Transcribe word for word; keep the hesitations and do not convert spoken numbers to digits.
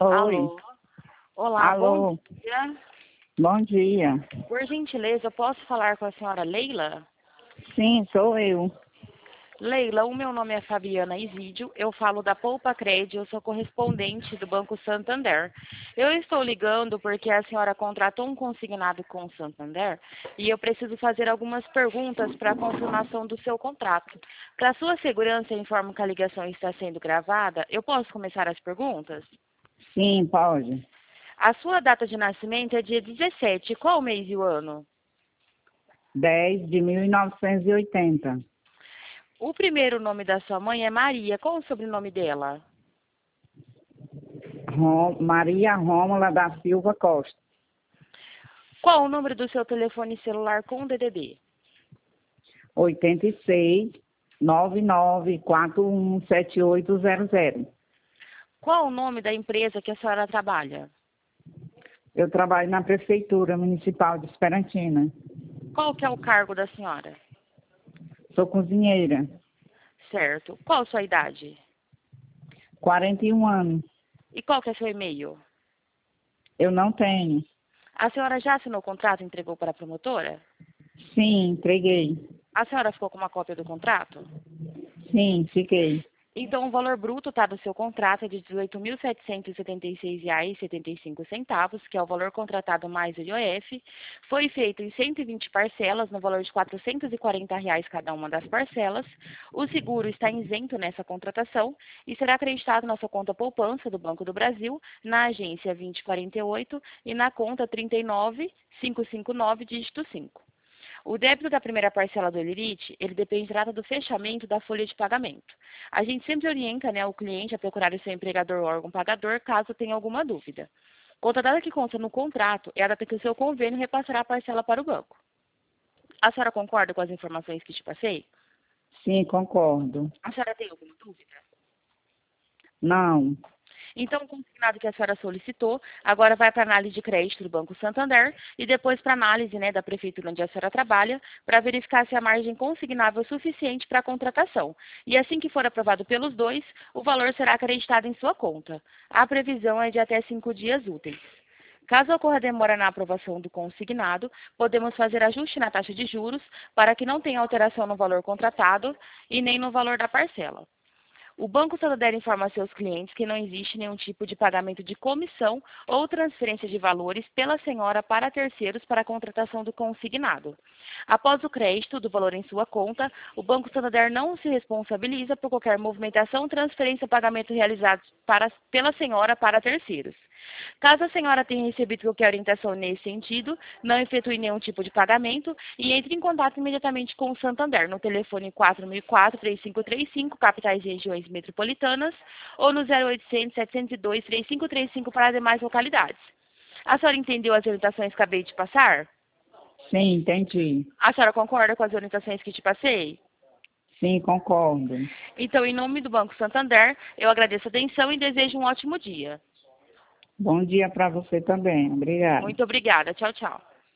Oi. Alô? Olá, bom Alô. dia. Bom dia. Por gentileza, eu posso falar com a senhora Leila? Sim, sou eu. Leila, o meu nome é Fabiana Isídio, eu falo da Poupa Cred, eu sou correspondente do Banco Santander. Eu estou ligando porque a senhora contratou um consignado com o Santander e eu preciso fazer algumas perguntas para a confirmação do seu contrato. Para sua segurança, eu informo que a ligação está sendo gravada. Eu posso começar as perguntas? Sim, pode. A sua data de nascimento é dia dezessete. Qual o mês e o ano? dez de mil novecentos e oitenta. O primeiro nome da sua mãe é Maria. Qual o sobrenome dela? Rom- Maria Rômula da Silva Costa. Qual o número do seu telefone celular com D D D? oitenta e seis, nove nove quatro um sete oito zero zero. Qual o nome da empresa que a senhora trabalha? Eu trabalho na Prefeitura Municipal de Esperantina. Qual que é o cargo da senhora? Sou cozinheira. Certo. Qual a sua idade? quarenta e um anos. E qual que é seu e-mail? Eu não tenho. A senhora já assinou o contrato e entregou para a promotora? Sim, entreguei. A senhora ficou com uma cópia do contrato? Sim, fiquei. Então, o valor bruto tá, do seu contrato é de dezoito mil setecentos e setenta e seis reais e setenta e cinco centavos, que é o valor contratado mais o I O F. Foi feito em cento e vinte parcelas, no valor de quatrocentos e quarenta reais cada uma das parcelas. O seguro está isento nessa contratação e será acreditado na sua conta poupança do Banco do Brasil, na agência vinte e quarenta e oito e na conta trinta e nove, quinhentos e cinquenta e nove, dígito cinco. O débito da primeira parcela do Elirite, ele dependerá do fechamento da folha de pagamento. A gente sempre orienta, né, o cliente a procurar o seu empregador ou órgão pagador caso tenha alguma dúvida. Outra data que consta no contrato é a data que o seu convênio repassará a parcela para o banco. A senhora concorda com as informações que te passei? Sim, concordo. A senhora tem alguma dúvida? Não. Então, o consignado que a senhora solicitou, agora vai para a análise de crédito do Banco Santander e depois para a análise, né, da prefeitura onde a senhora trabalha, para verificar se a margem consignável é suficiente para a contratação. E assim que for aprovado pelos dois, o valor será acreditado em sua conta. A previsão é de até cinco dias úteis. Caso ocorra demora na aprovação do consignado, podemos fazer ajuste na taxa de juros para que não tenha alteração no valor contratado e nem no valor da parcela. O Banco Santander informa a seus clientes que não existe nenhum tipo de pagamento de comissão ou transferência de valores pela senhora para terceiros para a contratação do consignado. Após o crédito do valor em sua conta, o Banco Santander não se responsabiliza por qualquer movimentação, transferência ou pagamento realizados para, pela senhora para terceiros. Caso a senhora tenha recebido qualquer orientação nesse sentido, não efetue nenhum tipo de pagamento e entre em contato imediatamente com o Santander no telefone quatro mil e quatro, três cinco três cinco, capitais e regiões metropolitanas, ou no zero oitocentos, setecentos e dois, três cinco três cinco para demais localidades. A senhora entendeu as orientações que acabei de passar? Sim, entendi. A senhora concorda com as orientações que te passei? Sim, concordo. Então, em nome do Banco Santander, eu agradeço a atenção e desejo um ótimo dia. Bom dia para você também. Obrigada. Muito obrigada. Tchau, tchau.